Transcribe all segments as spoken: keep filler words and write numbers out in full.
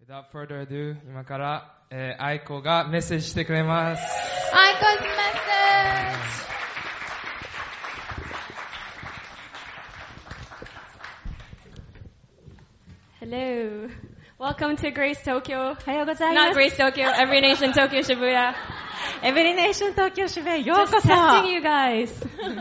Without further ado, 今から、えー、愛子がメッセージしてくれます。 愛子 's message. Hello. Welcome to Grace Tokyo. おはようございます。 Not Grace Tokyo, Every Nation Tokyo Shibuya. Every Nation Tokyo Shibuya ようこ Just そ。 testing you guys.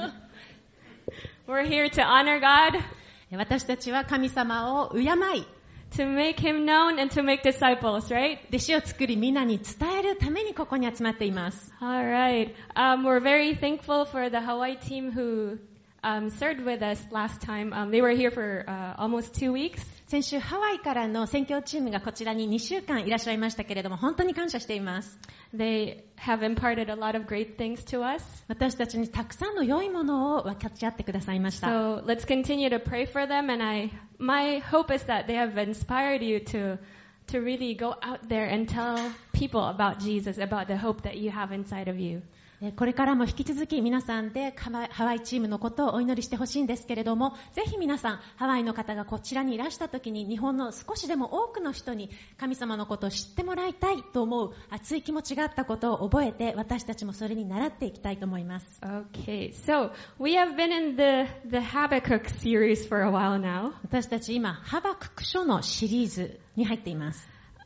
We're here to honor God, 私たちは神様を敬い、 to make Him known, and to make disciples, right? 弟子を作り皆に伝えるためにここに集まっています。 Alright. Um, we're very thankful for the Hawaii team who um, served with us last time. Um, they were here for uh, almost two weeks. 先週ハワイからの宣教チームがこちらににしゅうかんいらっしゃいましたけれども、本当に感謝しています。 They have imparted a lot of great things to us. 私たちにたくさんの良いものを分かち合ってくださいました。 So let's continue to pray for them, and I, my hope is that they have inspired you to, to really go out there and tell people about Jesus, about the hope that you have inside of you. これからも引き続き皆さんでハワイチームのことをお祈りしてほしいんですけれども、ぜひ皆さんハワイの方がこちらにいらした時に日本の少しでも多くの人に神様のことを知ってもらいたいと思う熱い気持ちがあったことを覚えて、私たちもそれに習っていきたいと思います。 Okay, so we have been in the, the Habakkuk series for a while now. 私たち今ハバクク書のシリーズに入っています。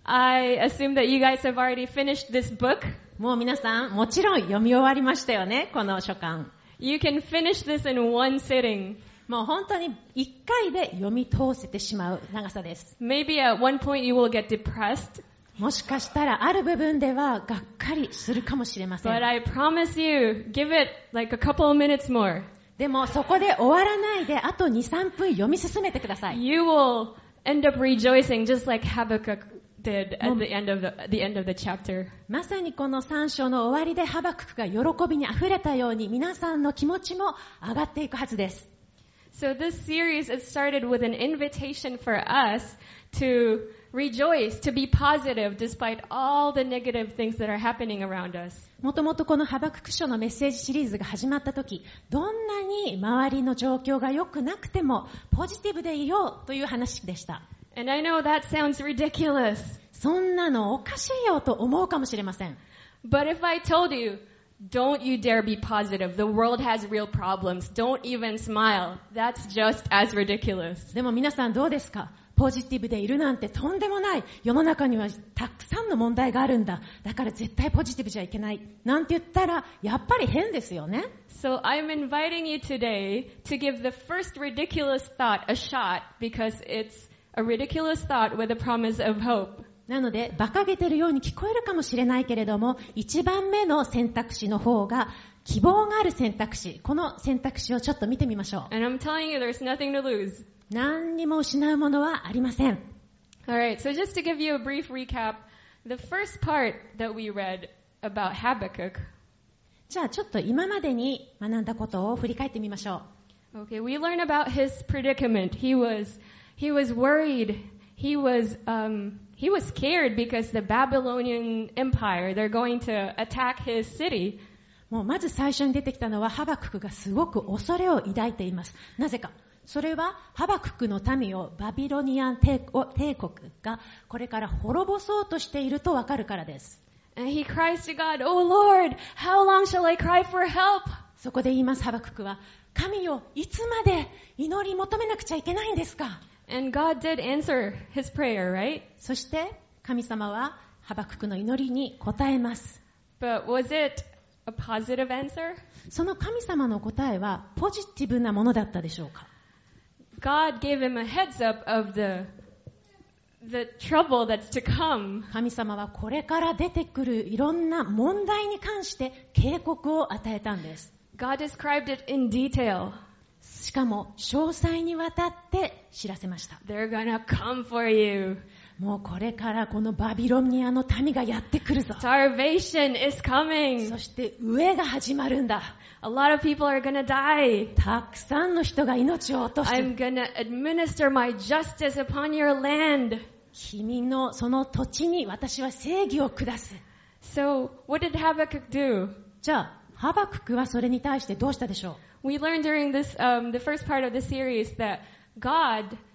I assume that you guys have already finished this book. もう皆さんもちろん読み終わりましたよね、この書簡。 You can finish this in one sitting. もう本当に一回で読み通せてしまう長さです。 Maybe at one point you will get depressed, もしかしたらある部分ではがっかりするかもしれません。 but I promise you, give it like a couple of minutes more. でもそこで終わらないであとに、さんぷん読み進めてください。 You will end up rejoicing just like Habakkuk did at the end of the, the end of the chapter. まさにこのさん章の終わりでハバククが喜びにあふれたように皆さんの気持ちも上がっていくはずです。 So this series is started with an invitation for us to rejoice, to be positive despite all the negative things that are happening around us. もともとこのハバクク書のメッセージシリーズが始まった時、どんなに周りの状況が良くなくてもポジティブでいようという話でした。 And I know that sounds ridiculous. そんなのおかしいよと思うかもしれません。 But if I told you, don't you dare be positive. The world has real problems. Don't even smile. That's just as ridiculous. でも皆さんどうですか？ポジティブでいるなんてとんでもない。世の中にはたくさんの問題があるんだ。だから絶対ポジティブじゃいけない。なんて言ったらやっぱり変ですよね。 So I'm inviting you today to give the first ridiculous thought a shot because it's a ridiculous thought with a promise of hope. なので馬鹿げてるように聞こえるかもしれないけれども、一番目の選択肢の方が希望がある選択肢、この選択肢をちょっと見てみましょう。 And I'm telling you, there's nothing to lose. 何にも失うものはありません。 Alright, so just to give you a brief recap, the first part that we read about Habakkuk. じゃあちょっと今までに学んだことを振り返ってみましょう。 Okay, we learn about his predicament. He was, he was worried. He was, um, he was scared because the Babylonian Empire, they're going to attack his city. もうまず最初に出てきたのはハバククがすごく恐れを抱いています。なぜか。それはハバククの民をバビロニアン帝国がこれから滅ぼそうとしているとわかるからです。 And he cries to God, Oh Lord, how long shall I cry for help? そこで言いますハバククは、神よ、いつまで祈り求めなくちゃいけないんですか？ And God did answer his prayer, right? そして神様はハバククの祈りに答えます。 But was it a positive answer? その神様の答えはポジティブなものだったでしょうか？ God gave him a heads up of the, the trouble that's to come. 神様はこれから出てくるいろんな問題に関して警告を与えたんです。 God described it in detail. しかも詳細にわたって知らせました。 They're gonna come for you. もうこれからこのバビロニアの民がやってくるぞ。 Starvation is coming. そして飢えが始まるんだ。 A lot of people are gonna die. たくさんの人が命を落とす。 I'm gonna administer my justice upon your land. 君のその土地に私は正義を下す。 So, what did Habakkuk do? じゃあハバククはそれに対してどうしたでしょう？ We learned during this, um, the first part of the series that God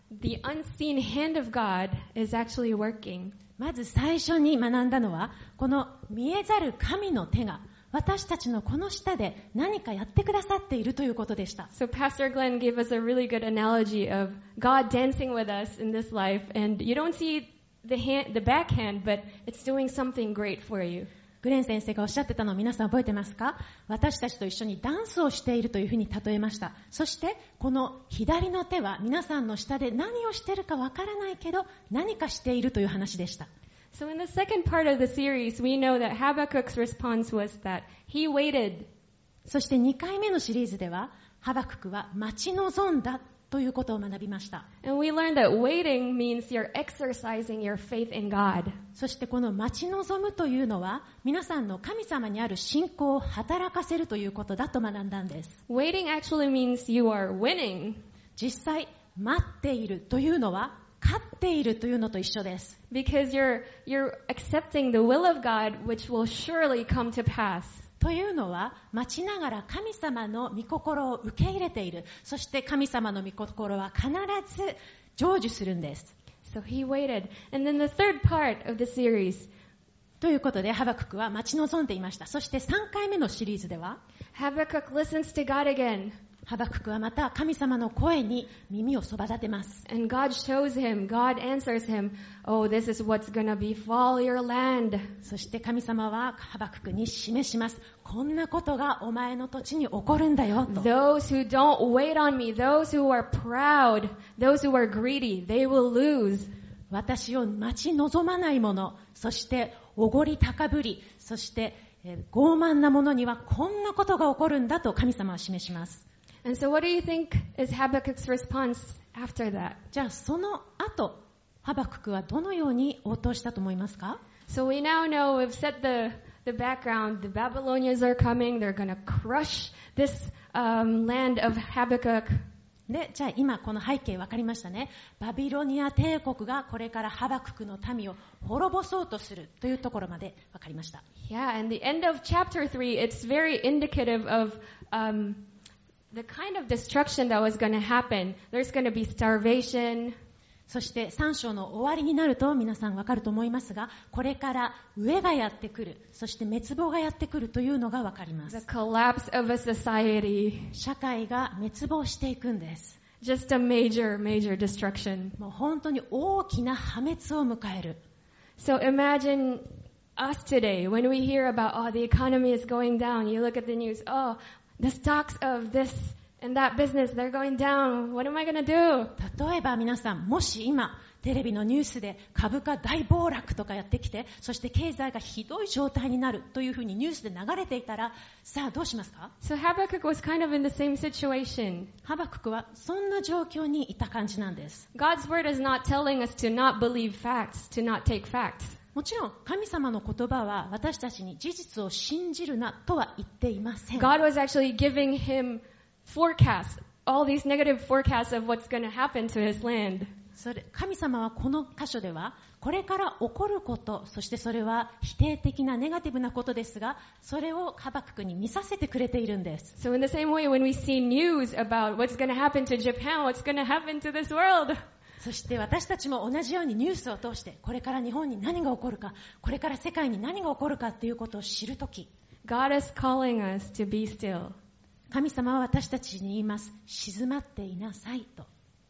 the unseen hand of God is actually working. まず最初に学んだのは、この見えざる神の手が私たちのこの下で何かやってくださっているということでした。 So Pastor Glenn gave us a really good analogy of God dancing with us in this life, and you don't see the hand, the back hand, but it's doing something great for you. グレン先生がおっしゃってたのを皆さん覚えてますか？私たちと一緒にダンスをしているというふうに例えました。そしてこの左の手は皆さんの下で何をしているかわからないけど何かしているという話でした。 So in the second part of the series, we know that Habakkuk's response was that he waited. そしてにかいめのシリーズではハバククは待ち望んだということを学びました。 And we learned that waiting means you're exercising your faith in God. そしてこの待ち望むというのは皆さんの神様にある信仰を働かせるということだと学んだんです。 Waiting actually means you are winning. 実際待っているというのは勝っているというのと一緒です。 Because you're, you're accepting the will of God, which will surely come to pass. というのは待ちながら神様の御心を受け入れている。そして神様の御心は必ず成就するんです。 So he waited. And then the third part of the series. ということでハバククは待ち望んでいました。そしてさんかいめのシリーズでは Habakkuk listens to God again. ハバククはまた神様の声に耳をそば立てます。 And God shows him, God answers him, oh, this is what's gonna befall your land. そして神様はハバククに示します。こんなことがお前の土地に起こるんだよと。 Those who don't wait on me, those who are proud, those who are greedy, they will lose. 私を待ち望まない者、そしておごり高ぶり、そしてえー、傲慢な者にはこんなことが起こるんだと神様は示します。 And so what do you think is Habakkuk's response after that? じゃあその後、ハバククはどのように応答したと思いますか？ So we now know, we've set the, the background, the Babylonians are coming, they're going to crush this um, land of Habakkuk. で、じゃあ今この背景分かりましたね。バビロニア帝国がこれからハバククの民を滅ぼそうとするというところまで分かりました。 Yeah, and the end of chapter three, it's very indicative of um, the kind of destruction that was going to happen. There's going to be starvation. そしてさん章の終わりになると皆さん分かると思いますが、これから飢えがやってくる、そして滅亡がやってくるというのが分かりま The す。 collapse of a society. 社会が滅亡していくんです。 Just a major, major destruction. もう本当に大きな破滅を迎える。 So imagine us today when we hear about, oh, the economy is going down. You look at the news, oh, the stocks of this and that business, they're going down. What am I going to do? 例えば皆さん、もし今テレビのニュースで株価大暴落とかやってきて、そして経済がひどい状態になるというふうにニュースで流れていたら、さあどうしますか？ So Habakkuk was kind of in the same situation. ハバククはそんな状況にいた感じなんです。 God's word is not telling us to not believe facts, to not take facts. もちろん神様の言葉は私たちに事実を信じるなとは言っていません。 God was actually giving him forecasts, all these negative forecasts of what's going to happen to his land. それ神様はこの箇所ではこれから起こること、そしてそれは否定的なネガティブなことですが、それをハバククに見させてくれているんです。 So in the same way, when we see news about what's going to happen to Japan, what's going to happen to this world, そして私たちも同じようにニュースを通してこれから日本に何が起こるか、これから世界に何が起こるかということを知るとき、 God is calling us to be still. 神様は私たちに言います。静まっていなさいと。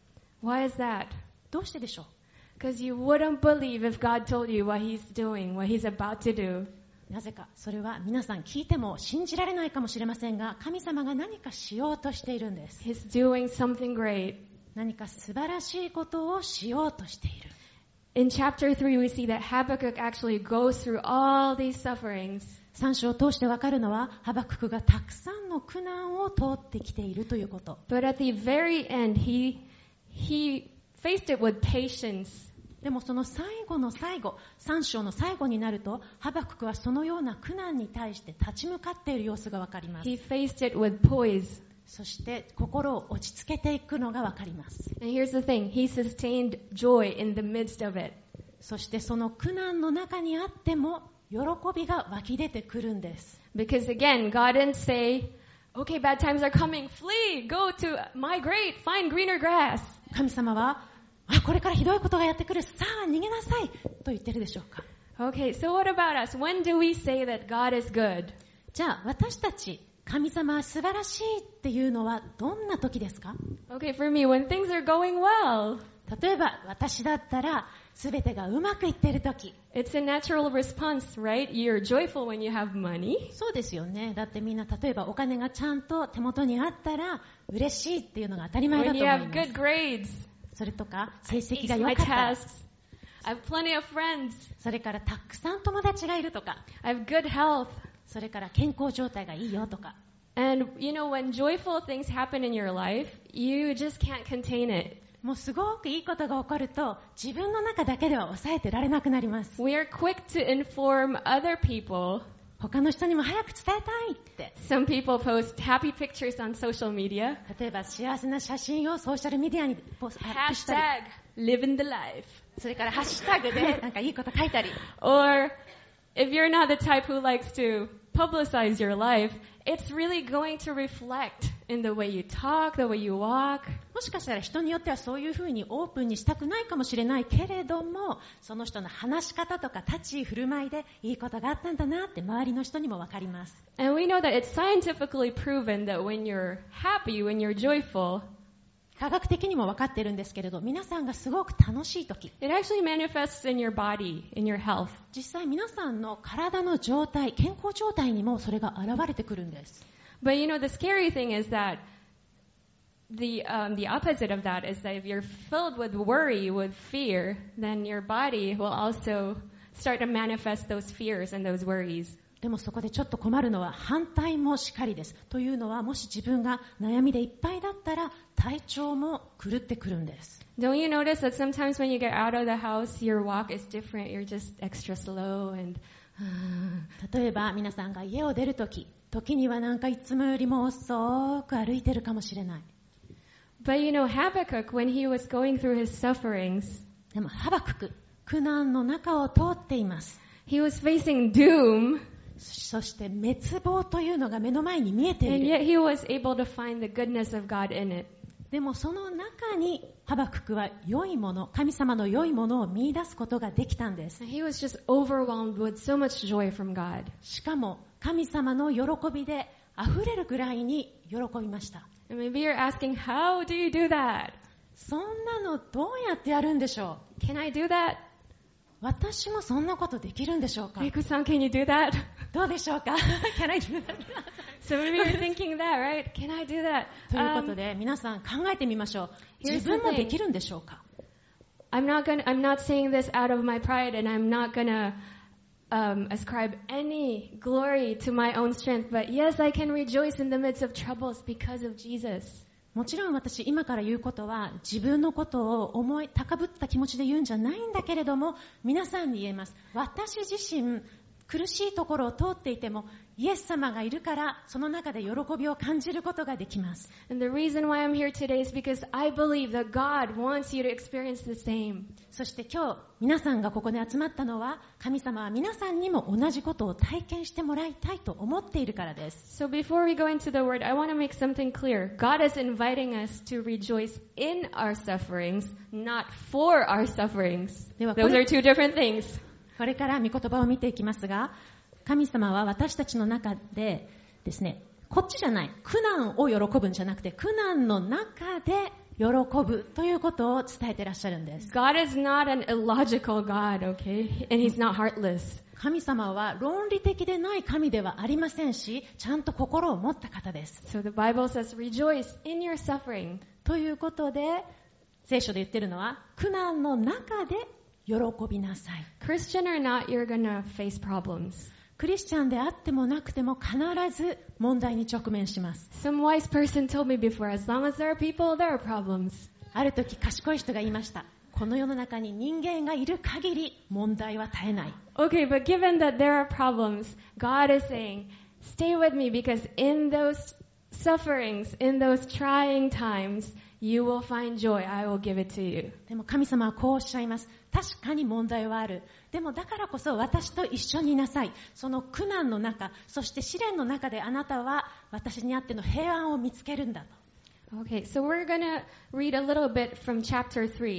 Why is that? どうしてでしょう？ Because you wouldn't believe if God told you what he's doing, what he's about to do. なぜか、それは皆さん聞いても信じられないかもしれませんが、神様が何かしようとしているんです。 He's doing something great. 何か素晴らしいことをしようとしている。 In chapter three, we see that Habakkuk actually goes through all these sufferings. さん章を通してわかるのは、ハバククがたくさんの苦難を通ってきているということ。 But at the very end, he, he faced it with patience. でもその最後の最後、さん章の最後になると、ハバククはそのような苦難に対して立ち向かっている様子がわかります。 He faced it with poise. そして心を落ち着けていくのがわかります。 And here's the thing, he sustained joy in the midst of it. そしてその苦難の中にあっても、喜びが湧き出てくるんです。 Because again, God didn't say, okay, bad times are coming, flee, go to migrate, find greener grass. 神様はあ、これからひどいことがやってくる。さあ、逃げなさいと言ってるでしょうか。 Okay, so what about us? When do we say that God is good? じゃあ、私たち、神様は素晴らしいっていうのはどんな時ですか？ Okay, for me, when things are going well. 例えば、私だったら、すべてがうまくいっている時。 It's a natural response, right? You're joyful when you have money. そうですよね。だってみんな、例えばお金がちゃんと手元にあったら、嬉しいっていうのが当たり前だ When と you 思い have ま good す。 grades. それとか、成績 Ace が良 my かったら、 tests. I have plenty of friends. それからたくさん友達がいるとか、 I have good health. それから健康状態がいいよとか。 And, you know, when joyful things happen in your life, you just can't contain it. もうすごくいいことが起こると、自分の中だけでは抑えてられなくなります。 We are quick to inform other people. 他の人にも早く伝えたいって。 Some people post happy pictures on social media. 例えば幸せな写真をソーシャルメディアにポストアップしたり、 Hashtag living the life. それからハッシュタグでなんかいいこと書いたり。 Or if you're not the type who likes to publicize your life, it's really going to reflect in the way you talk, the way you walk. もしかしたら人によってはそういうふうにオープンにしたくないかもしれないけれども、その人の話し方とか立ち居振る舞いでいいことがあったんだなって周りの人にもわかります。 And we know that it's scientifically proven that when you're happy, when you're joyful, 科学的にも分かっているんですけれど、皆さんがすごく楽しい時、 it actually manifests in your body, in your health. 実際皆さんの体の状態、健康状態にもそれが現れてくるんです。 But you know, the scary thing is that the um, the opposite of that is that if you're filled with worry, with fear, then your body will also start to manifest those fears and those worries. でもそこでちょっと困るのは反対もしかりです。というのは、もし自分が悩みでいっぱいだったら体調も狂ってくるんです。 Don't you notice that sometimes when you get out of the house, your walk is different? You're just extra slow and 例えば皆さんが家を出るとき、時にはなんかいつもよりも遅く歩いてるかもしれない。 But you know, Habakkuk, when he was going through his sufferings, でもハバクク、苦難の中を通っています。 he was facing doom, そして滅亡というのが目の前に見えてい and る。 yet he was able to find the goodness of God in it. でもその中にハバククは良いもの、神様の良いものを見出すことができたんです。 And he was just overwhelmed with so much joy from God. しかも神様の喜びで溢れるぐらいに喜びました。 And maybe you're asking, how do you do that? そんなのどうやってやるんでしょう？ Can I do that? 私もそんなことできるんでしょうか？ Reiko-san, can you do that? どうでしょうか？ Can I do that? So maybe you're thinking that, right? Can I do that? ということ Um, で皆さん考えてみましょう。 Here's 自分もできるんでしょうか？ I'm not gonna, I'm not saying this out of my pride, and I'm not gonna um, ascribe any glory to my own strength, but yes, I can rejoice in the midst of troubles because of Jesus. もちろん私今から言うことは自分のことを思い高ぶった気持ちで言うんじゃないんだけれども、皆さんに言えます。私自身苦しいところを通っていてもイエス様がいるからその中で喜びを感じることができます。 And the reason why I'm here today is because I believe that God wants you to experience the same. そして今日皆さんがここに集まったのは、神様は皆さんにも同じことを体験してもらいたいと思っているからです。 So before we go into the word, I want to make something clear. God is inviting us to rejoice in our sufferings, not for our sufferings. では、 Those are two different things. これから御言葉を見ていきますが、神様は私たちの中でですね、こっちじゃない、苦難を喜ぶんじゃなくて、苦難の中で喜ぶということを伝えていらっしゃるんです。 God is not an illogical God, okay? And He's not heartless. 神様は論理的でない神ではありませんし、ちゃんと心を持った方です。 So the Bible says, rejoice in your suffering. ということで、聖書で言ってるのは、苦難の中で喜びなさい。 Christian or not, you're gonna face problems. クリスチャンであってもなくても必ず問題に直面します。 Some wise person told me before, as long as there are people, there are problems. ある時賢い人が言いました。この世の中に人間がいる限り問題は絶えない。 Okay, but given that there are problems, God is saying, stay with me because in those sufferings, in those trying times, you will find joy. I will give it to you. でも神様はこうおっしゃいます。確かに問題はある。でもだからこそ私と一緒にいなさい。その苦難の中、そして試練の中であなたは私にあっての平安を見つけるんだと。 Okay, so we're going to read a little bit from chapter three.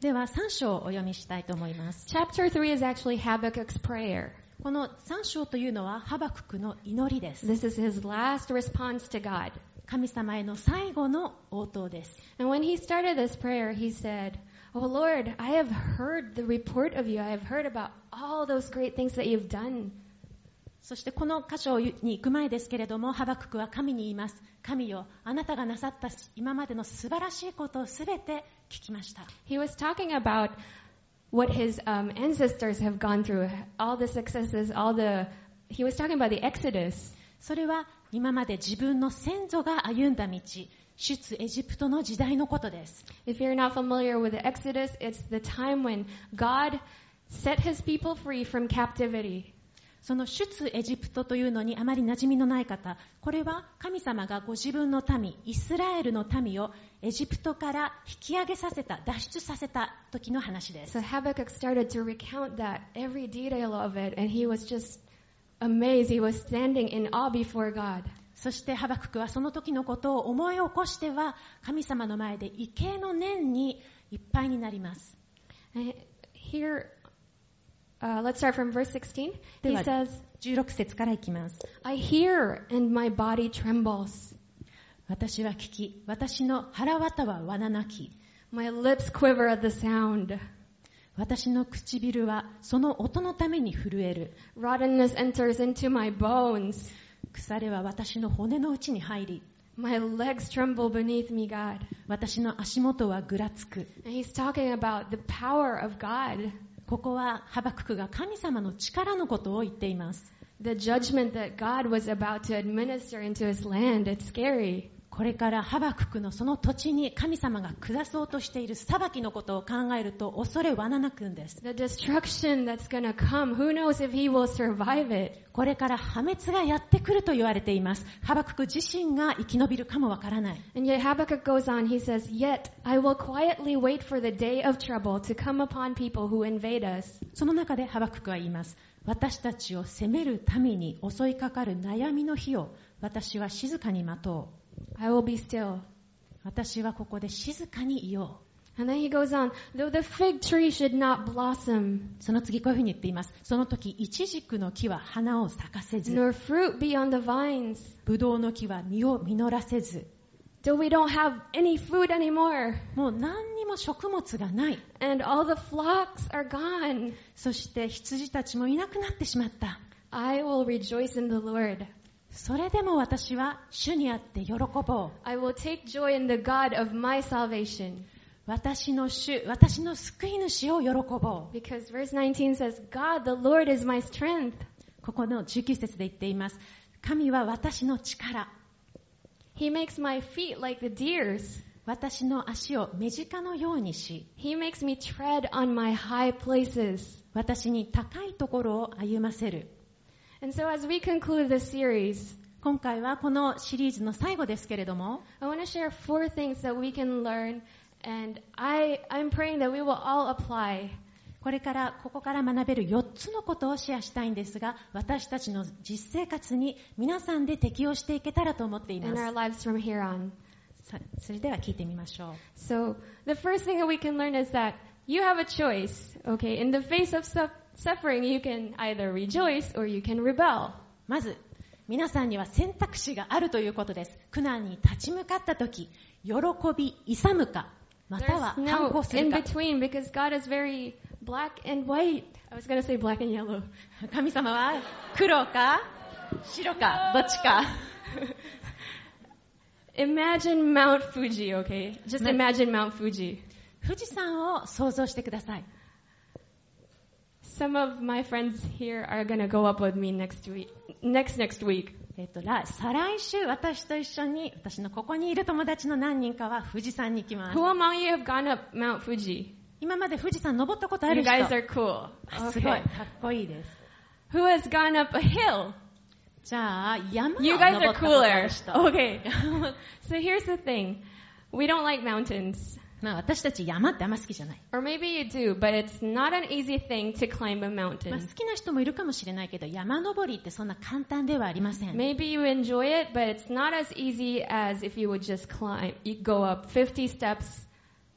ではさん章をお読みしたいと思います。 Chapter three is actually Habakkuk's prayer. このさん章というのはハバククの祈りです。 This is his last response to God. 神様への最後の応答です。 And when he started this prayer, he said, Oh Lord, I have heard the report of you. I have heard about all those great things that you've done. そしてこの箇所に行く前ですけれども、ハバククは神に言います。神よ、あなたがなさった今までの素晴らしいことをすべて聞きました。 He was talking about what his um, ancestors have gone through, all the successes, all the... He was talking about the Exodus. それは今まで自分の先祖が歩んだ道、出エジプトの時代のことです。 If you're not familiar with the Exodus, it's the time when God set his people free from captivity. その出エジプトというのにあまり馴染みのない方、これは神様がご自分の民、イスラエルの民をエジプトから引き上げさせた、脱出させた時の話です。 So Habakkuk started to recount that, every detail of it, and he was just amazed. He was standing in awe before God. そしてハバククはその時のことを思い起こしては、神様の前で畏敬の念にいっぱいになります。 And here, uh, let's start from verse sixteen. He says, じゅうろく節からいきます。 I hear and my body trembles. 私は聞き、私の腹渡はわななき。 My lips quiver at the sound. 私の唇はその音のために震える。 Rottenness enters into my bones. 腐れは私の骨の内に入り、 My legs tremble beneath me, God. 私の足元はぐらつく。 And he's talking about the power of God. ここはハバククが神様の力のことを言っています。 The judgment that God was about to administer into his land, it's scary. これからハバククのその土地に神様が下そうとしている裁きのことを考えると恐れわななくんです。 The destruction that's going to come, who knows if he will survive it. これから破滅がやってくると言われています。ハバクク自身が生き延びるかもわからない。 And yet Habakkuk goes on, he says, Yet I will quietly wait for the day of trouble to come upon people who invade us. その中でハバククは言います。私たちを責める民に襲いかかる悩みの日を私は静かに待とう。 I will be still. 私はここで静かにいよう。 And then he goes on, though the fig tree should not blossom, その次こういうふうに言っています。その時、イチジクの木は花を咲かせず、 nor fruit be on the vines, ブドウの木は実を実らせず、 till we don't have any food anymore, もう何にも食物がない。 and all the flocks are gone. そして羊たちもいなくなってしまった。 I will rejoice in the Lord. それでも私は主にあって喜ぼう。 I will take joy in the God of my salvation. 私の主、私の救い主を喜ぼう。 Because verse nineteen says, God, the Lord is my strength. ここのじゅうきゅう節で言っています。神は私の力。 He makes my feet like the deer's. 私の足を目近のようにし、 He makes me tread on my high places. 私に高いところを歩ませる。 And so as we conclude this series, 今回はこのシリーズの最後ですけれども、 I want to share four things that we can learn, and I, I'm praying that we will all apply これからここから学べるよっつのことをシェアしたいんですが、私たちの実生活に皆さんで適用していけたらと思ってい in ま our す。 lives from here on. さそれでは聞いてみましょう。 So the first thing that we can learn is that you have a choice, okay? In the face of su- suffering, you can either rejoice or you can rebel. まず皆さんには選択肢があるということです。苦難に立ち向かったとき、喜び勇むか、または There's 反 no 抗す in るか。 between because God is very black and white. I was going to say black and yellow. 神様は黒か白かどっちか。 Imagine Mount Fuji, okay? Just Ma- imagine Mount Fuji. 富士山を想像してください。 Some of my friends here are going to go up with me next week. Next next week. えっと、来再来週私と一緒に私のここにいる友達の何人かは富士山に行きます。 Who among you have gone up Mount Fuji? 今まで富士山登ったことある You 人。 guys are cool. すごい Okay. かっこいいです。 Who has gone up a hill? じゃあ山を You 登 guys った are ことあ cooler. る人。 Okay. So here's the thing. We don't like mountains. まあ私たち山ってあんま好きじゃない。 Or maybe you do, but it's not an easy thing to climb a まあ、 mountain. 好きな人もいるかもしれないけど、山登りってそんな簡単ではありません。 Maybe you enjoy it, but it's not as easy as if you would just climb. You go up fifty steps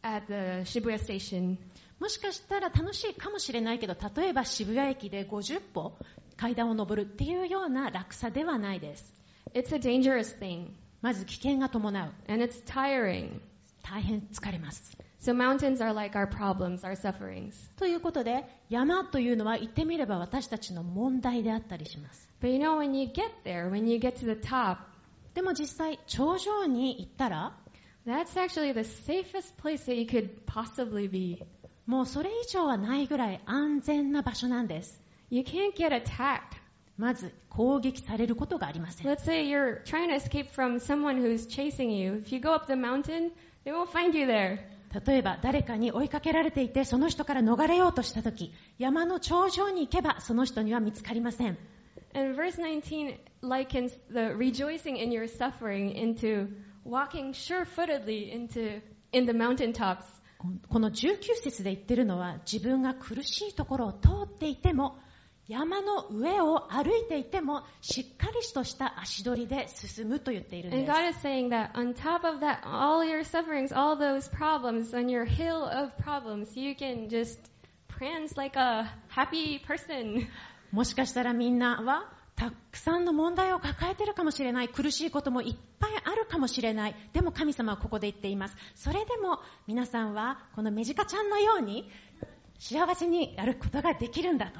at the Shibuya station. もしかしたら楽しいかもしれないけど、例えば渋谷駅でごじゅっぽ階段を上るっていうような楽さではないです。 It's a dangerous thing. まず危険が伴う。 And it's tiring. 大変疲れます。 So mountains are like our problems, our sufferings. ということで、山というのは言ってみれば私たちの問題であったりします。 But you know, when you get there, when you get to the top, でも実際、頂上に行ったら、 that's actually the safest place that you could possibly be. もうそれ以上はないぐらい安全な場所なんです。 You can't get attacked. まず攻撃されることがありません。 Let's say you're trying to escape from someone who's chasing you. If you go up the mountain, they won't find you there. 例えば誰かに追いかけられていて、その人から逃れようとしたとき、山の頂上に行けばその人には見つかりません。 And verse nineteen likens the rejoicing in your suffering into walking sure-footedly into in the mountaintops. このじゅうきゅう節で言ってるのは、自分が苦しいところを通っていても、山の上を歩いていても、しっかりとした足取りで進むと言っているんです。 And God is saying that on top of that, all your sufferings, all those problems, on your hill of problems, you can just prance like a happy person. もしかしたらみんなはたくさんの問題を抱えているかもしれない。苦しいこともいっぱいあるかもしれない。でも神様はここで言っています。それでも皆さんはこのメジカちゃんのように幸せにやることができるんだと。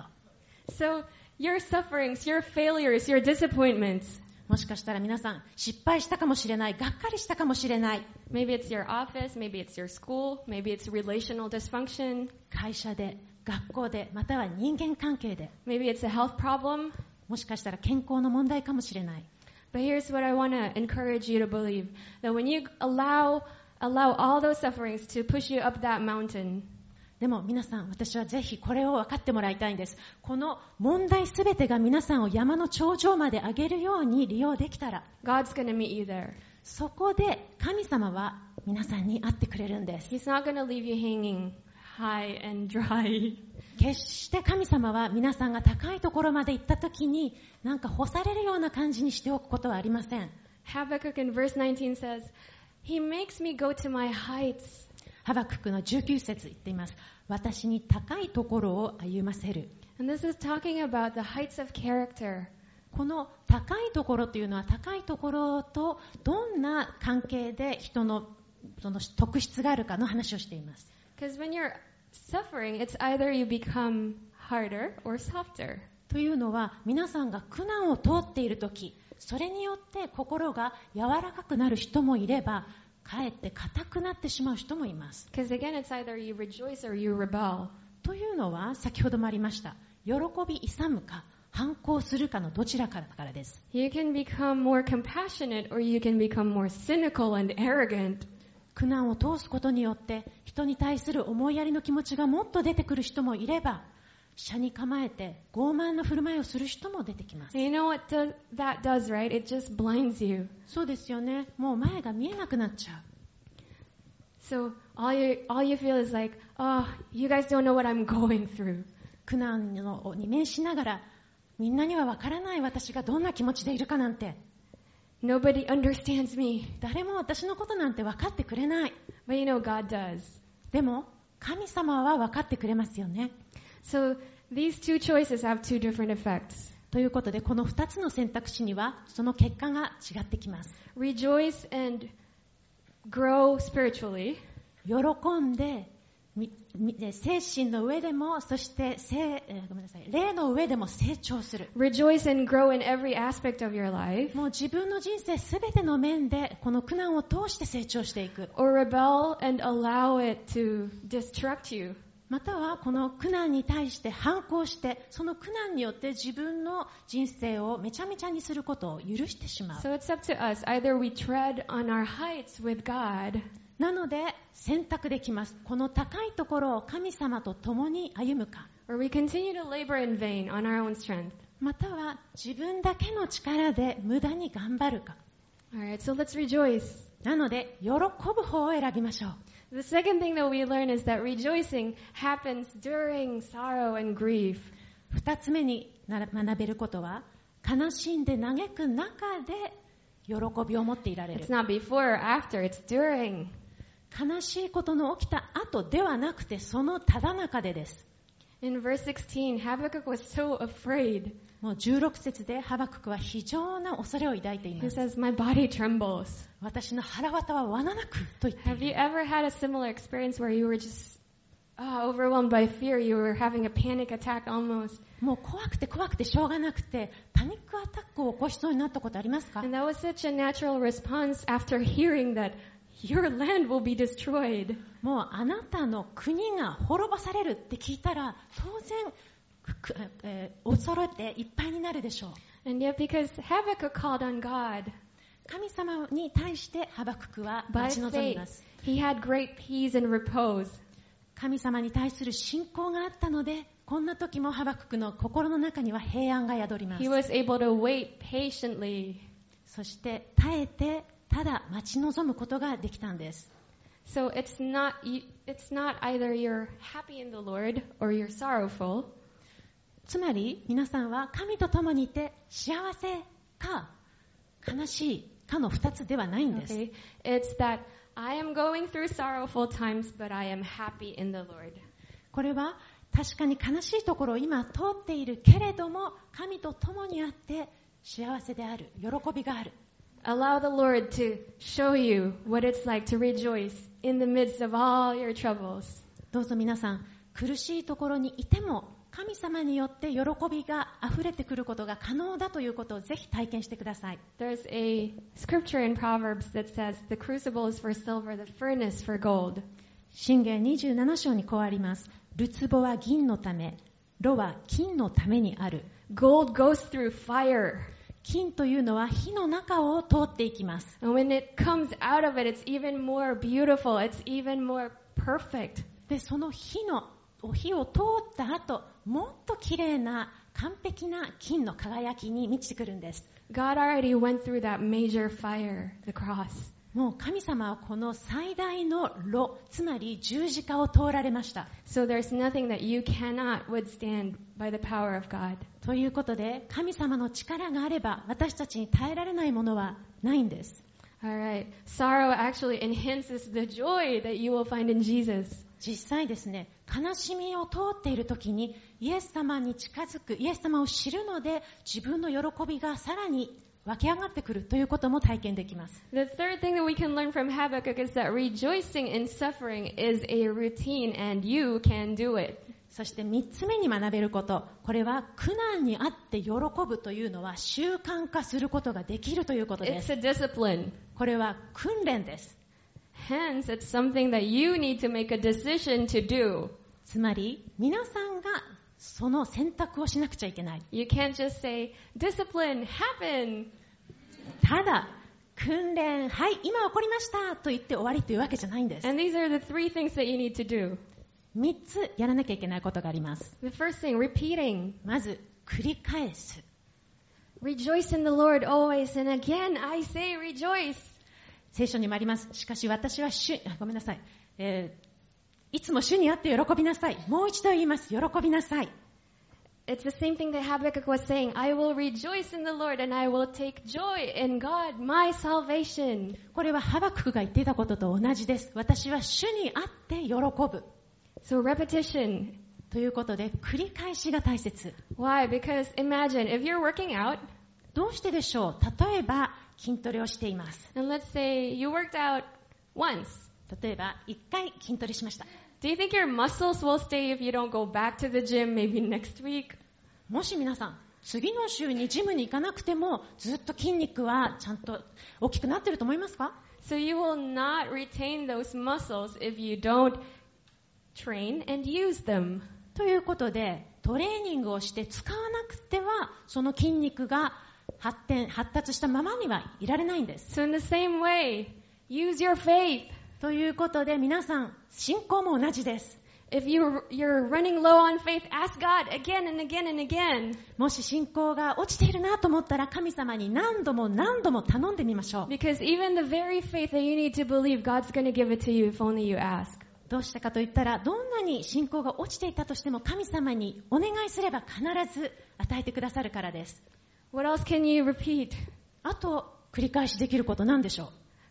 So your sufferings, your failures, your disappointments. もしかしたら皆さん失敗したかもしれない。がっかりしたかもしれない。 Maybe it's your office, maybe it's your school, maybe it's relational dysfunction. 会社で、学校で、または人間関係で。 Maybe it's a health problem. もしかしたら健康の問題かもしれない。 But here's what I want to encourage you to believe. That when you allow, allow all those sufferings to push you up that mountain, でも皆さん、私はぜひこれを分かってもらいたいんです。この問題すべてが皆さんを山の頂上まで上げるように利用できたら、 God's going to meet you there. そこで神様は皆さんに会ってくれるんです。 He's not going to leave you hanging high and dry. 決して神様は皆さんが高いところまで行った時になんか干されるような感じにしておくことはありません。 Habakkuk in verse nineteen says, He makes me go to my heights. ハバククのじゅうきゅう節言っています。私に高いところを歩ませる。 And this is talking about the heights of character. この高いところというのは高いところとどんな関係で人のその特質があるかの話をしています。 Because when you're suffering, it's either you become harder or softer. というのは皆さんが苦難を通っているとき、それによって心が柔らかくなる人もいれば、かえって硬くなってしまう人もいます。 Because again, it's either you rejoice or you rebel. というのは先ほどもありました。喜び勇むか反抗するかのどちらかからです。 You can become more compassionate or you can become more cynical and arrogant. 苦難を通すことによって人に対する思いやりの気持ちがもっと出てくる人もいれば、斜に構えて傲慢な振る舞いをする人も出てきます。 You know what does, that does, right? It just blinds you. そうですよね。もう前が見えなくなっちゃう。 So all you, all you feel is like, oh, you guys don't know what I'm going through. 苦難のに面しながら、みんなにはわからない私がどんな気持ちでいるかなんて。 Nobody understands me. 誰も私のことなんて分かってくれない。 But you know God does. でも、神様は分かってくれますよね。 So these two choices have two different effects. ということで、この二つの選択肢には、その結果が違ってきます。 Rejoice and grow spiritually. 喜んで、精神の上でも、そして聖、えー、ごめんなさい、霊の上でも成長する。 Rejoice and grow in every aspect of your life. もう自分の人生すべての面で、この苦難を通して成長していく。 Or rebel and allow it to destruct you. またはこの苦難に対して反抗して、その苦難によって自分の人生をめちゃめちゃにすることを許してしまう。 So it's up to us. Either we tread on our heights with God. なので選択できます。この高いところを神様と共に歩むか。 Or we continue to labor in vain on our own strength. または自分だけの力で無駄に頑張るか。 Alright, so let's rejoice. なので喜ぶ方を選びましょう。 The second thing that we learn is that rejoicing happens during sorrow and grief. 二つ目に学べることは、悲しんで嘆く中で喜びを持っていられる。 It's not before or after, it's during. 悲しいことの起きた後ではなくて、そのただ中でです。 In verse sixteen, Habakkuk was so afraid. もうじゅうろく節でハバククは非常な恐れを抱いてい He ます。 says, my body trembles. 私の腹渡は罠なくと言ってい Have る。 you ever had a similar experience where you were just uh, overwhelmed by fear? You were having a panic attack almost. もう怖くて怖くてしょうがなくて、パニックアタックを起こしそうになったことありますか？ And that was such a natural response after hearing that your land will be destroyed. もうあなたの国が滅ぼされるって聞いたら、当然、くえー恐れていっぱいになるでしょう。 And yet because Habakkuk called on God, 神様に対してハバククは by 待ち望み faith, ます。 he had great peace and repose. 神様に対する信仰があったので、こんな時もハバククの心の中には平安が宿ります。 He was able to wait patiently. そして耐えて、ただ待ち望むことができたんです。 So it's not, it's not either you're happy in the Lord or you're sorrowful. つまり皆さんは神と共にいて幸せか悲しいかの二つではないんです。 Okay? It's that I am going through sorrowful times, but I am happy in the Lord. これは確かに悲しいところを今通っているけれども、神と共にあって幸せである、喜びがある。 Allow the Lord to show you what it's like to rejoice in the midst of all your troubles. どうぞ皆さん、苦しいところにいても神様によって喜びが溢れてくることが可能だということをぜひ体験してください。 There's a scripture in Proverbs that says, the crucible is for silver, the furnace for gold. 箴言にじゅうなな章にこうあります。るつぼは銀のため、炉は金のためにある。 Gold goes through fire. 金というのは火の中を通っていきます。 And when it comes out of it, it's even more beautiful. It's even more perfect. で、その火の火を通った後、もっと綺麗な完璧な金の輝きに満ちてくるんです。 God already went through that major fire, the cross. もう神様はこの最大の炉、つまり十字架を通られました。 So there's nothing that you cannot withstand by the power of God. ということで、神様の力があれば私たちに耐えられないものはないんです。 Alright. Sorrow actually enhances the joy that you will find in Jesus. 実際ですね、悲しみを通っている時にイエス様に近づく、イエス様を知るので自分の喜びがさらに湧き上がってくるということも体験できます。 The third thing that we can learn from Habakkuk is that rejoicing in suffering is a routine and you can do it. そして三つ目に学べること、これは苦難にあって喜ぶというのは習慣化することができるということで It's す。 a discipline. これは訓練です。 Hence, it's something that you need to make a decision to do. つまり皆さんがその選択をしなくちゃいけない。 You can't just say, discipline, happen. ただ訓練、はい、今起こりましたと言って終わりというわけじゃないんです。 And these are the three things that you need to do. 三つやらなきゃいけないことがあります。 The first thing, repeating. まず繰り返す。 Rejoice in the Lord always, and again I say rejoice. 聖書にもあります。しかし私は主、あ、ごめんなさい、えー、いつも主にあって喜びなさい。もう一度言います。喜びなさい。 It's the same thing that Habakkuk was saying. I will rejoice in the Lord and I will take joy in God, my salvation. これはハバククが言っていたことと同じです。私は主にあって喜ぶ。 So repetition. ということで繰り返しが大切。 Why? Because imagine if you're working out, どうしてでしょう。例えば筋トレをしています。 and let's say you worked out once. 例えば一回筋トレしました。 Do you think your muscles will stay if you don't go back to the gym maybe next week? もし皆さん次の週にジムに行かなくてもずっと筋肉はちゃんと大きくなってると思いますか？ So you will not retain those muscles if you don't train and use them. ということでトレーニングをして使わなくてはその筋肉が発展発達したままにはいられないんです。 So in the same way, use your faith. ということで皆さん信仰も同じです。 If you, you're running low on faith, ask God again and again and again. もし信仰が落ちているなと思ったら神様に何度も何度も頼んでみましょう。 Because even the very faith that you need to believe, God's going to give it to you if only you ask. どうしたかといったらどんなに信仰が落ちていたとしても神様にお願いすれば必ず与えてくださるからです。 What else can you repeat? あと繰り返しできることなんでしょう。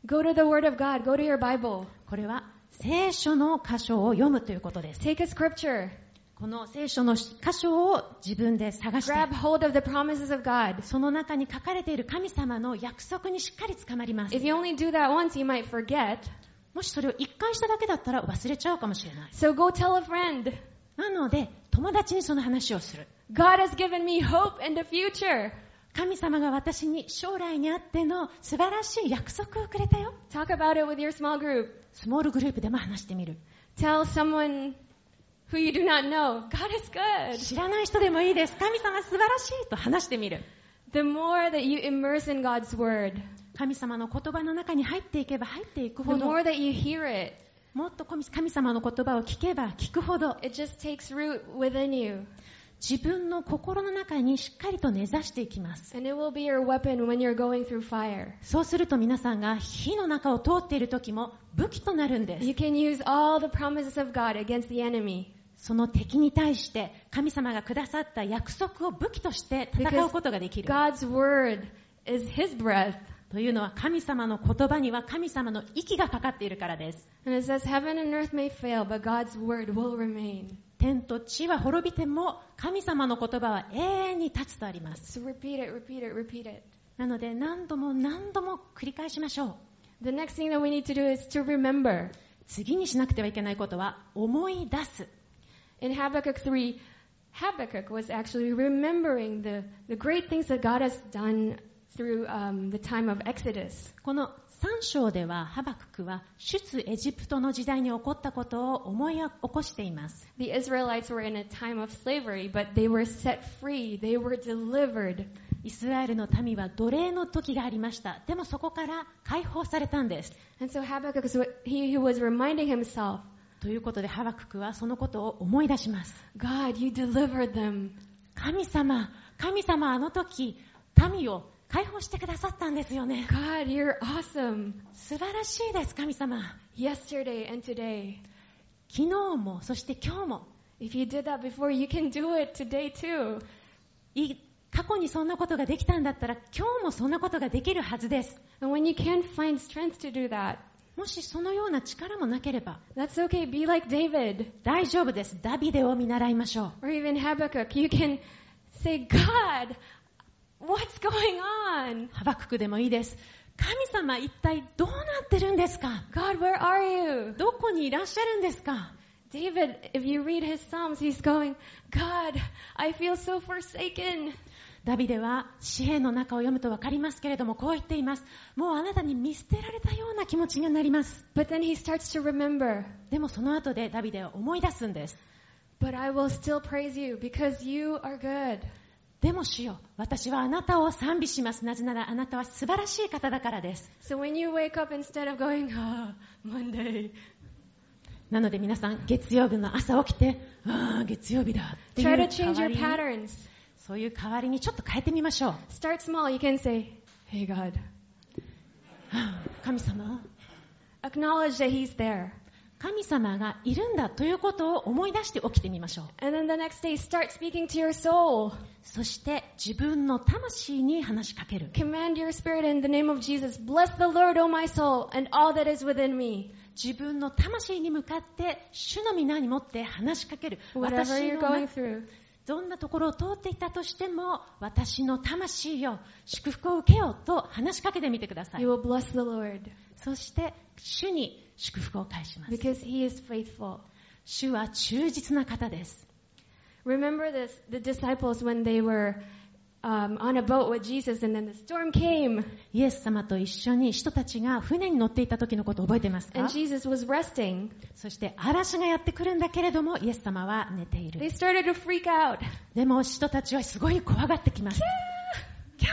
Go to the Word of God. Go to your Bible. これは聖書の箇所を読むということです。 Take a scripture. この聖書の箇所を自分で探して、 Grab hold of the promises of God. その中に書かれている神様の約束にしっかりつかまります。 If you only do that once, you might forget. もしそれを一回しただけだったら忘れちゃうかもしれない。 So go tell a friend. なので、友達にその話をする。 God has given me hope in the future. 神様が私に将来にあっての素晴らしい約束をくれたよ。 Talk about it with your small group. スモールグループでも話してみる。 Tell someone who you do not know, God is good. 知らない人でもいいです。神様素晴らしいと話してみる。 The more that you immerse in God's word, 神様の言葉の中に入っていけば入っていく the ほど、 more that you hear it, もっと神様の言葉を聞けば聞くほど、 it just takes root within you. 自分の心の中にしっかりと根ざしていきます。 And it will be your weapon when you're going through fire. そうすると皆さんが火の中を通っている時も武器となるんです。 You can use all the promises of God against the enemy. その敵に対して神様がくださった約束を武器として戦うことができる。 God's word is His breath. というのは神様の言葉には神様の息がかかっているからです。 And it says, heaven and earth may fail, but God's word will remain. 天と地は滅びても神様の言葉は永遠に立つとあります。 So repeat it, repeat it, repeat it. なので何度も何度も繰り返しましょう。 The next thing that we need to do is to remember. 次にしなくてはいけないことは思い出す。 In Habakkuk three, Habakkuk was actually remembering the, the great things that God has done through um, the time of Exodus. このさん章ではハバククは出エジプトの時代に起こったことを思い起こしています。 The Israelites were in a time of slavery, but they were set free. They were delivered. イスラエルの民は奴隷の時がありました。でもそこから解放されたんです。 And so Habakkuk, he, he was reminding himself, ということでハバククはそのことを思い出します。 God, you delivered them. 神様、神様あの時民を解放してくださったんですよね。 God, you're awesome. 素晴らしいです、神様。 Yesterday and today. 昨日もそして今日も。 If you did that before, you can do it today too. い過去にそんなことができたんだったら今日もそんなことができるはずです。 And when you can't find strength to do that, もしそのような力もなければ that's okay. Be like David. 大丈夫です。ダビデを見習いましょう。 Or even Habakkuk. You can say, God, what's going on? ハバククでもいいです。神様一体どうなってるんですか？ God, where are you? どこにいらっしゃるんですか？ David, if you read his Psalms, he's going, God, I feel so forsaken. ダビデは詩篇の中を読むと分かりますけれども、こう言っています。もうあなたに見捨てられたような気持ちになります。 But then he starts to remember, でもその後でダビデは思い出すんです。 but I will still praise you because you are good. でも主よ、私はあなたを賛美します。なぜならあなたは素晴らしい方だからです。 So when you wake up, instead of going, ah, Monday, なので皆さん、月曜日の朝起きて、ああ、月曜日だっていう try 代 to change わ your りに、 patterns. そういう代わりにちょっと変えてみましょう。 Start small. You can say, hey, God. はあ、神様、 Acknowledge that he's there. 神様がいるんだということを思い出して起きてみましょう。 And then the next day, start speaking to your soul. そして自分の魂に話しかける。 Command your spirit in the name of Jesus. Bless the Lord, O my soul, and all that is within me. 自分の魂に向かって主の皆に持って話しかける。 Whatever 私 you're の going through. どんなところを通っていたとしても、私の魂よ、祝福を受けようと話しかけてみてください。 You will bless the Lord そして主に祝福を返します。 because he is faithful. 主は忠実な方です。 Remember this, the disciples when they were um, on a boat with Jesus and then the storm came イエス様と一緒に人たちが船に乗っていた時のことを覚えてますか？ and Jesus was resting. そして嵐がやってくるんだけれども、イエス様は寝てい They る。 started to freak out. でも人たちはすごい怖がってきます。キャー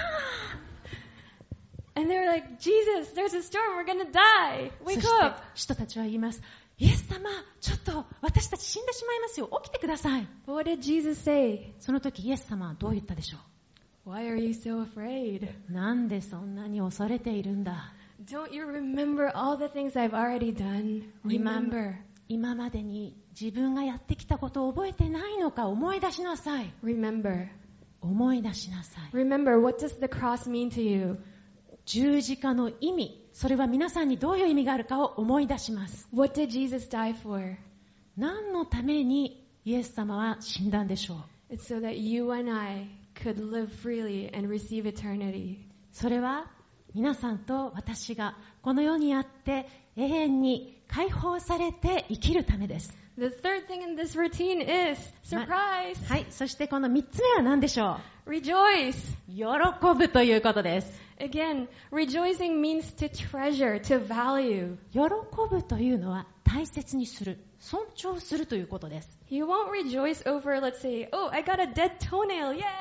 And they were like, Jesus, there's a storm. We're going to die. そ Wake して up. 人たちは言います。イエス様、ちょっと私たち死んでしまいますよ。起きてください。 But what did Jesus say? その時イエス様はどう言ったでしょ Why are you so afraid? う？なんでそんなに恐れているんだ？ Don't you remember all the things I've already done? Remember. 今までに自分がやってきたことを覚えてないのか思い出しなさい。 Remember. 思い出しなさい。 Remember, what does the cross mean to you? 十字架の意味、 それは皆さんにどういう意味があるかを思い出します。 What did Jesus die for? 何のためにイエス様は死んだんでしょう。 It's so that you and I could live freely and receive eternity. それは皆さんと私がこの世にあって永遠に解放されて生きるためです。 The third thing in this routine is surprise. はい、そしてこの三つ目は何でしょう。 Rejoice. 喜ぶということです。 Again, rejoicing means to treasure, to value. 喜ぶというのは大切にする、尊重するということです。 You won't rejoice over, let's say, oh, I got a dead toenail, yay!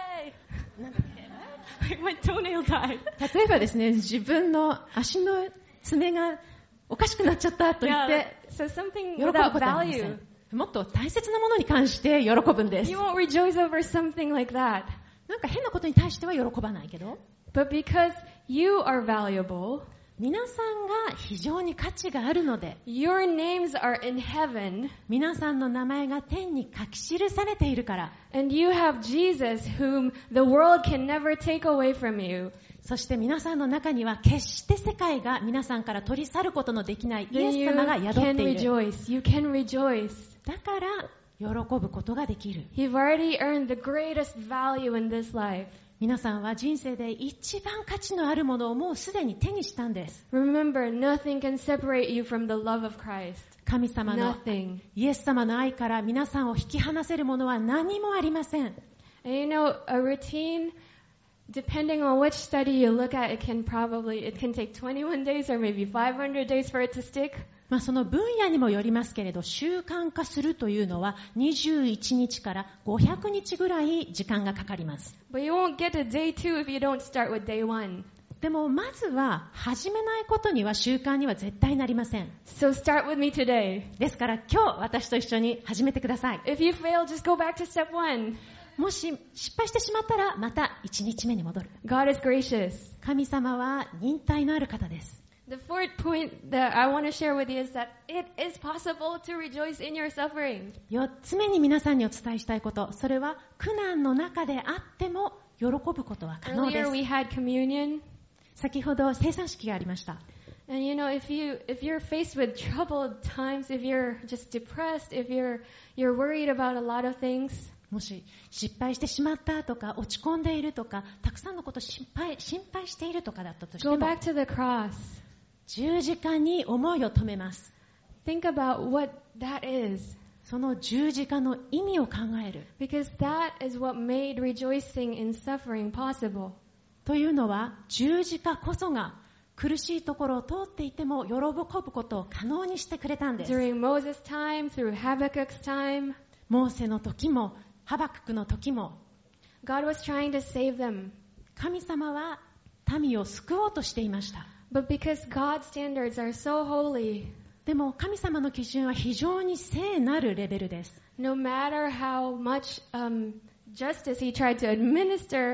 My toenail died. 例えばですね、自分の足の爪がおかしくなっちゃったと言っ Yeah, て so something 喜ぶ without ことはありませ value. ん。もっと大切なものに関して喜ぶんです。 You won't rejoice over something like that. なんか変なことに対しては喜ばないけど、 But because you are valuable, 皆さんが非常に価値があるので、 your names are in heaven, 皆さんの名前が天に書き記されているから、 and you have Jesus whom the world can never take away from you, そして皆さんの中には決して世界が皆さんから取り去ることのできないイエ then ス you 様が宿っ can ている。 rejoice. You can rejoice. だから喜ぶことができる。 You've already earned the greatest value in this life. 皆さんは人生で一番価値のあるものをもうすでに手にしたんです。 Remember, nothing can separate you from the love of Christ. 神様の Nothing. イエス様の愛から皆さんを引き離せるものは何もありません。 And you know, a routine, depending on which study you look at, it can probably, it can take twenty-one days or maybe five hundred days for it to stick. まあ、その分野にもよりますけれど、習慣化するというのはにじゅういちにちからごひゃくにちぐらい時間がかかります。 But you won't get to day two if you don't start with day one. でもまずは始めないことには習慣には絶対なりません。 So start with me today. ですから今日私と一緒に始めてください。 If you fail, just go back to step one. もし失敗してしまったらまたいちにちめに戻る。 God is gracious. 神様は忍耐のある方です。 The fourth point that I want to share with you is that it is possible to rejoice in your suffering. よっつ目に皆さんにお伝えしたいこと、それは苦難の中であっても喜ぶことは可能で Earlier す。 we had communion. 先ほど聖餐式がありました。 And you know, if you if you're faced with troubled times, if you're just depressed, if you're you're worried about a lot of things, もし失敗してしまったとか落ち込んでいるとかたくさんのこと心配心配しているとかだったとして go も back to the cross. 十字架に思いを止めます。 Think about what that is. その十字架の意味を考える Because that is what made rejoicing in suffering possible. というのは十字架こそが苦しいところを通っていても喜ぶことを可能にしてくれたんです。 During Moses' time, through Habakkuk's time, モーセの時もハバククの時も God was trying to save them. 神様は民を救おうとしていました。 But because God's standards are so holy, でも神様の基準は非常に聖なるレベルです。 no matter how much um, justice he tried to administer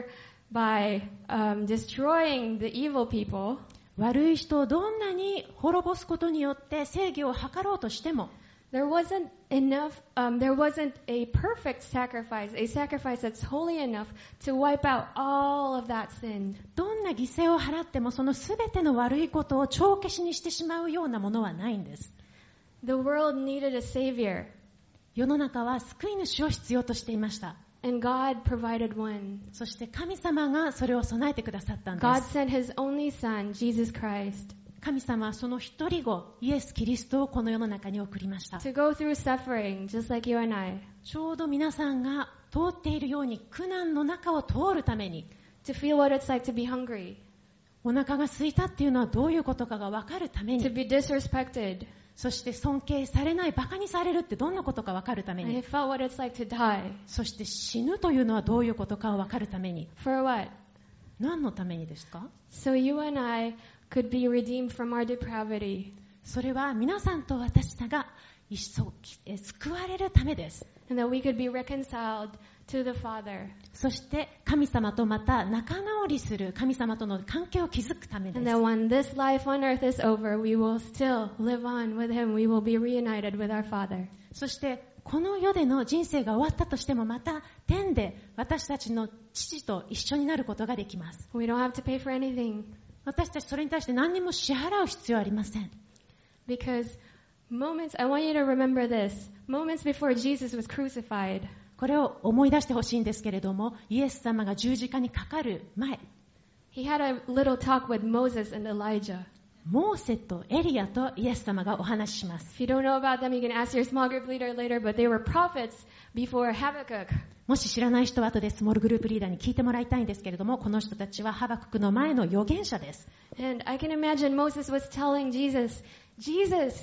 by um, destroying the evil people, 悪い人をどんなに滅ぼすことによって正義を図ろうとしても there wasn't enough, um, there wasn't a perfect sacrifice, a sacrifice that's holy enough to wipe out all of that sin. どんな犠牲を払ってもその全ての悪いことを帳消しにしてしまうようなものはないんです。 The world needed a savior, 世の中は救い主を必要としていました。 and God provided one. そして神様がそれを備えてくださったんで God す。 sent his only son, Jesus Christ, 神様はその一人子イエス・キリストをこの世の中に送りました。 to go through suffering just like you and I, ちょうど皆さんが通っているように苦難の中を通るために to feel what it's like to be hungry, お腹が空いたっていうのはどういうことかが分かるため to に be disrespected, そして尊敬されないバカにされるってどんなことか分かるため and に it felt what it's like to die. そして死ぬというのはどういうことかを分かるために For what? 何のためにですか？ So you and I could be redeemed from our depravity, それは皆さんと私が一層え救われるためです。 and that we could be reconciled to the Father, そして神様とまた仲直りする神様との関係を築くためで and す。 that when this life on earth is over, we will still live on with Him. We will be reunited with our Father. そしてこの世での人生が終わったとしてもまた天で私たちの父と一緒になることができます。 We don't have to pay for anything. 私たちそれに対して何にも支払う必要はありません。 Because moments, I want you to remember this. Moments before Jesus was crucified, これを思い出してほしいんですけれども、イエス様が十字架にかかる前、 he had a little talk with Moses and Elijah. モーセとエリアとイエス様がお話しします。 If you don't know about them, you can ask your small group leader later, but they were prophets before Habakkuk. もし知らない人は後でスモールグループリーダーに聞いてもらいたいんですけれども、この人たちはハバククの前の預言者です。 And I can imagine Moses was telling Jesus, Jesus,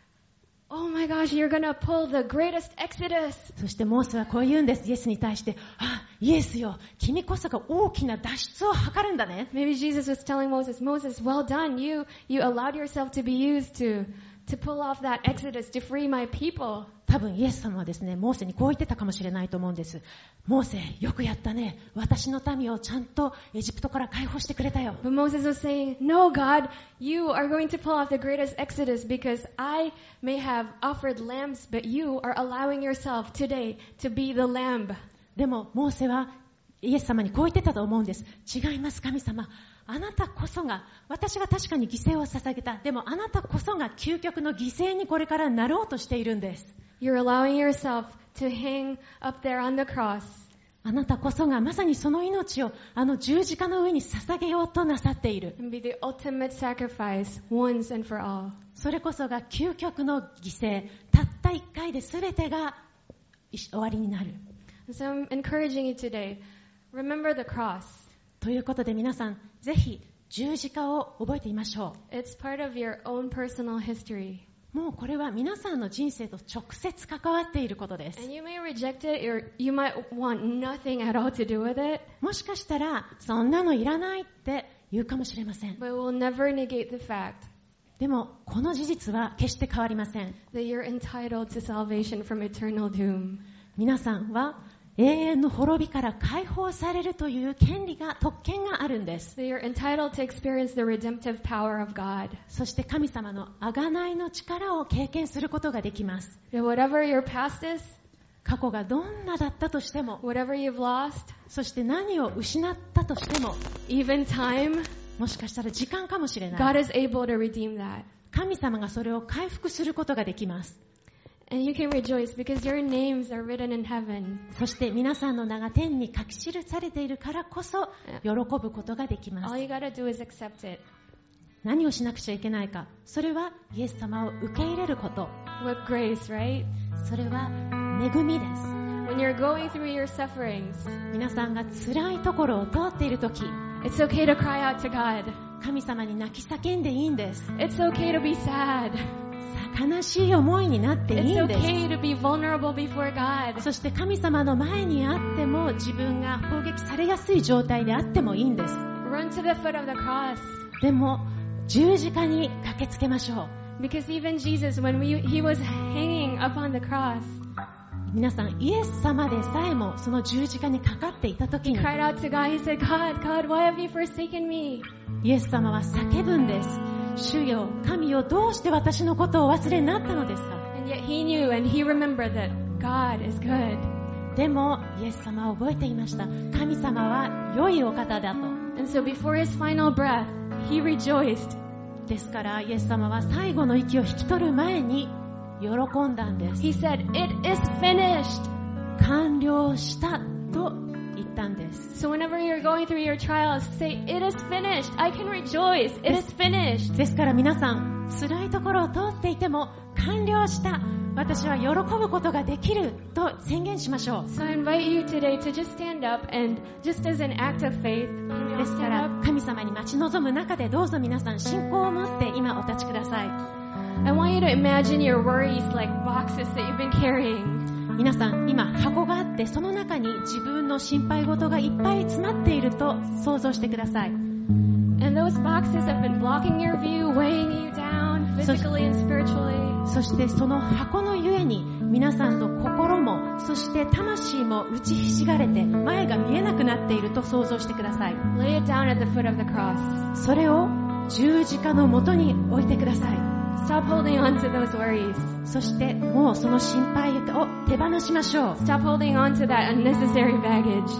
oh my gosh, you're going to pull the greatest exodus. そしてモーセはこう言うんです。イエスに対して、あ、イエスよ、君こそが大きな脱出を図るんだね。 Maybe Jesus was telling Moses, Moses, well done. You, you allowed yourself to be used to, to pull off that exodus, to free my people. 多分イエス様はですね、モーセにこう言ってたかもしれないと思うんです。モーセ、よくやったね。私の民をちゃんとエジプトから解放してくれたよ。 But Moses was saying, no, God, you are going to pull off the greatest exodus because I may have offered lambs, but you are allowing yourself today to be the lamb. でもモーセはイエス様にこう言ってたと思うんです。違います、神様。あなたこそが、私が確かに犠牲を捧げた。でもあなたこそが究極の犠牲にこれからなろうとしているんです。 You're allowing yourself to hang up there on the cross. あなたこそがまさにその命をあの十字架の上に捧げようとなさっている。 And be the ultimate sacrifice once and for all. それこそが究極の犠牲。たった一回で全てが終わりになる。 So I'm encouraging you today, remember the cross. ということで皆さん、ぜひ十字架を覚えていましょう。 It's part of your own personal history. もうこれは皆さんの人生と直接関わっていることです。 And you may reject it or you might want nothing at all to do with it. もしかしたらそんなのいらないって言うかもしれません。 But it will never negate the fact でもこの事実は決して変わりません。 that you're entitled to salvation from eternal doom. 皆さんは永遠の滅びから解放されるという権利が、特権があるんです。 That you're entitled to experience the redemptive power of God. そして神様の贖いの力を経験することができます。 That whatever your past is, 過去がどんなだったとしても、 whatever you've lost, そして何を失ったとしても、 even time, もしかしたら時間かもしれない。 God is able to redeem that. 神様がそれを回復することができます。 And you can rejoice because your names are written in heaven. そして皆さんの名が天に書き記されているからこそ喜ぶことができます。 All you gotta do is accept it. 何をしなくちゃいけないか。それはイエス様を受け入れること。 With grace, right? それは恵みです。 When you're going through your sufferings, 皆さんが辛いところを通っているとき、 it's okay to cry out to God. 神様に泣き叫んでいいんです。 It's okay to be sad. 悲しい思いになっていい It's んです。 okay to be vulnerable before God. そして神様の前にあっても自分が攻撃されやすい状態であってもいいんです。 Run to the foot of the cross. でも十字架に駆けつけましょう。 Because even Jesus, when we, he was hanging upon the cross, 皆さん、イエス様でさえもその十字架にかかっていた時 he に cried out to God. He said, God, God, why have you forsaken me? イエス様は叫ぶんです。主よ、神よ、どうして私のことをお忘れになったのですか。 And yet he knew and he remembered that God is good. でもイエス様は覚えていました。神様は良いお方だと。 And so before his final breath, he rejoiced. ですからイエス様は最後の息を引き取る前に喜んだんです。 He said, it is finished. 完了したと言ったんです。 So whenever you're going through your trials, say, it is finished. I can rejoice. It is finished. ですから皆さん、辛いところを通っていても完了した。私は喜ぶことができると宣言しましょう。 So I invite you today to just stand up and just as an act of faith, ですから神様に待ち望む中でどうぞ皆さん信仰を持って今お立ちください。 I want you to imagine your worries like boxes that you've been carrying. 皆さん今箱があってその中に自分の心配事がいっぱい詰まっていると想像してください。 And those boxes have been blocking your view, weighing you down physically and spiritually. そしてその箱のゆえに皆さんの心もそして魂も打ちひしがれて前が見えなくなっていると想像してください。 Lay it down at the foot of the cross. それを十字架のもとに置いてください。 Stop holding on to those worries. そしてもうその心配を手放しましょう。 Stop holding on to that unnecessary baggage.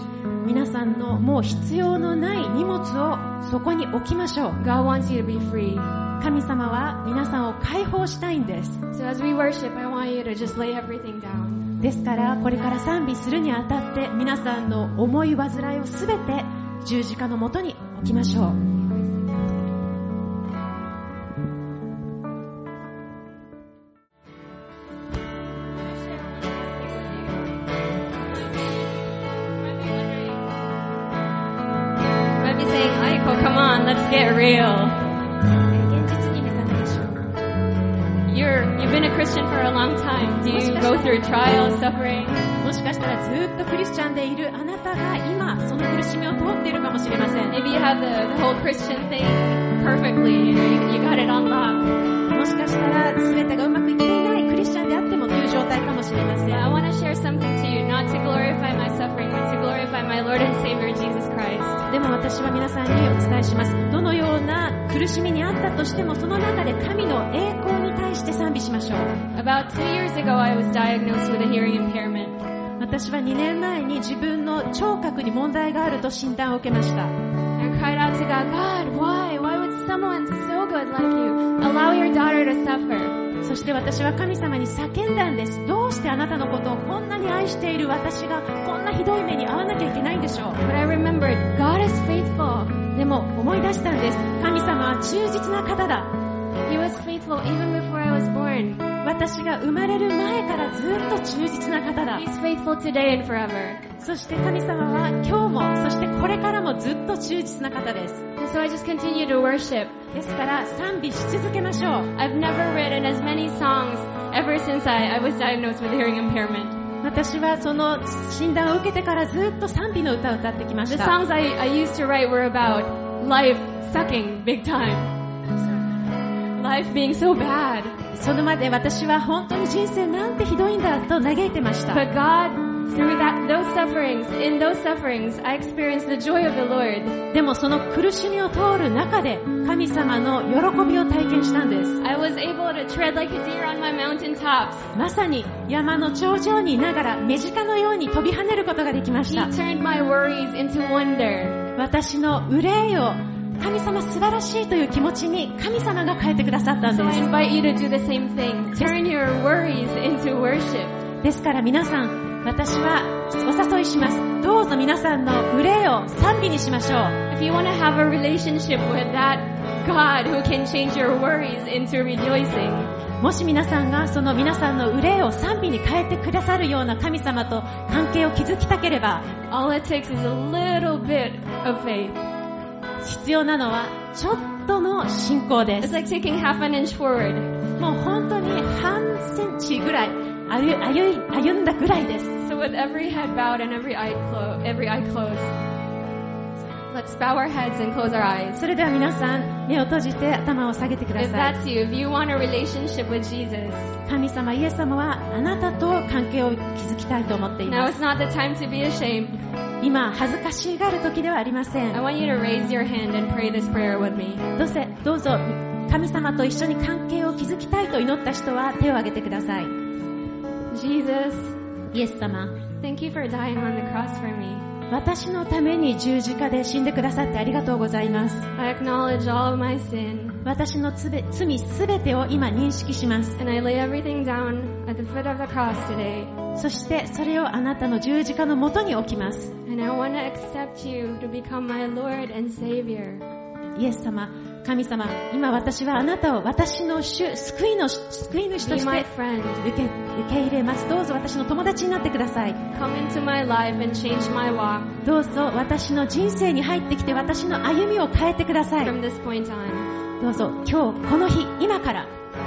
皆さんのもう必要のない荷物をそこに置きましょう。 God wants you to be free. 神様は皆さんを解放したいんです。 So as we worship, I want you to just lay everything down. ですからこれから賛美するにあたって皆さんの思い煩いをすべて十字架のもとに置きましょう。 Might be saying, Aiko, come on, let's get real. 現実に目覚めましょう。 You're, you've been a Christian for a long time. Do you go through trials, suffering? もしかしたらずっとクリスチャンでいるあなたが今その苦しみを通っているかもしれません。 Maybe you have the, the whole Christian thing perfectly. You know, you, you got it on lock. もしかしたら全てがうまくいっていないクリスチャンであってもという状態かもしれません。 But I want to share something to you, not to glorify my suffering, but to glorify my Lord and Savior, Jesus Christ. でも私は皆さんにお伝えします。どのような苦しみにあったとしてもその中で神の栄光に対して賛美しましょう。 About two years ago, I was diagnosed with a hearing impairment. 私はにねんまえに自分の聴覚に問題があると診断を受けました。 I cried out to God, God, why? Why would someone so good like you allow your daughter to suffer? そして私は神様に叫んだんです。どうしてあなたのことをこんなに愛している私がこんなひどい目に遭わなきゃいけないんでしょう。 But I remembered, God is faithful. でも思い出したんです。神様は忠実な方だ。 He was faithful even before I was born. 私が生まれる前からずっと忠実な方だ。 He's faithful today and forever. そして神様は今日もそしてこれからもずっと忠実な方です。 And so I just continue to worship. ですから賛美し続けましょう。 I've never written as many songs ever since I, I was diagnosed with hearing impairment. 私はその診断を受けてからずっと賛美の歌を歌ってきま The した。 songs I, I used to write were about life sucking big time. Life being so bad. それまで私は本当に人生なんてひどいんだと嘆いてました。 But God, through that, those sufferings, in those sufferings, I experienced the joy of the Lord. でもその苦しみを通る中で神様の喜びを体験したんです。 I was able to tread like a deer on my mountain tops. まさに山の頂上にいながら目近のように飛び跳ねることができまし He た。 turned my worries into wonder. 私の憂いを神様素晴らしいという気持ちに神様が変えてくださったん So で I す。 invite you to do the same thing. Turn your worries into worship. ですから皆さん、私はお誘いします。どうぞ皆さんの憂いを賛美にしましょう。 If you want to have a relationship with that God who can change your worries into rejoicing, もし皆さんがその皆さんの憂いを賛美に変えてくださるような神様と関係を築きたければ、 all it takes is a little bit of faith. 必要なのはちょっとの信仰で It's す。 like taking half an inch forward. もう本当に半センチぐらい歩歩い歩んだぐらいです。 So with every head bowed and every eye closed, every eye closed, let's bow our heads and close our eyes. それでは皆さん目を閉じて頭を下げてくだ If さい。 that's you, if you want a relationship with Jesus, 神様イエス様はあなたと関係を築きたいと思ってい now ま it's す。 not the time to be ashamed. 今恥ずかしがる時ではありませ I ん。 want you to raise your hand and pray this prayer with me. どうせどうぞ神様と一緒に関係を築きたいと祈った人は手を挙げてください。 Jesus, イエス様、 thank you for dying on the cross for me. 私のために十字架で死んでくださってありがとうございます。 I acknowledge all of my sin, 私のつべ罪すべてを今認識します。 and I lay everything down at the foot of the cross today. そしてそれをあなたの十字架のもとに置きます。 And I want to accept you to become my Lord and Savior. イエス様、神様、今私はあなたを私の主、救いの救い主と Be し my て friend. 受け、受け入れます。どうぞ私の友達になってください。 Come into my life and change my walk どうぞ私の人生に入ってきて私の歩みを変えてください。 from this point on. どうぞ今日この日今から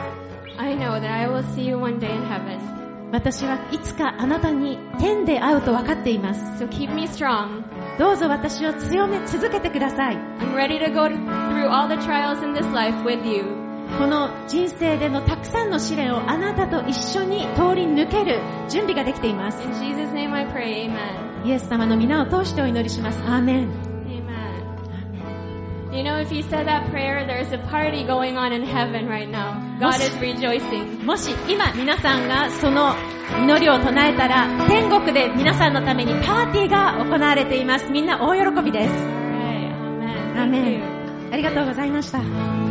I know that I will see you one day in heaven. 私はいつかあなたに天で会うと分かっています。 So keep me strong. どうぞ私を強め続けてください。 I'm ready to go through all the trials in this life with you. この人生でのたくさんの試練をあなたと一緒に通り抜ける準備ができています。 In Jesus' name I pray, amen. イエス様の皆を通してお祈りします。アーメン。 Amen. You know, if you said that prayer, there's a party going on in heaven right now. God is rejoicing. もし今皆さんがその祈りを唱えたら、天国で皆さんのためにパーティーが行われています。みんな大喜びです。 Alright, amen. アー Thank メ you. ン。ありがとうございました。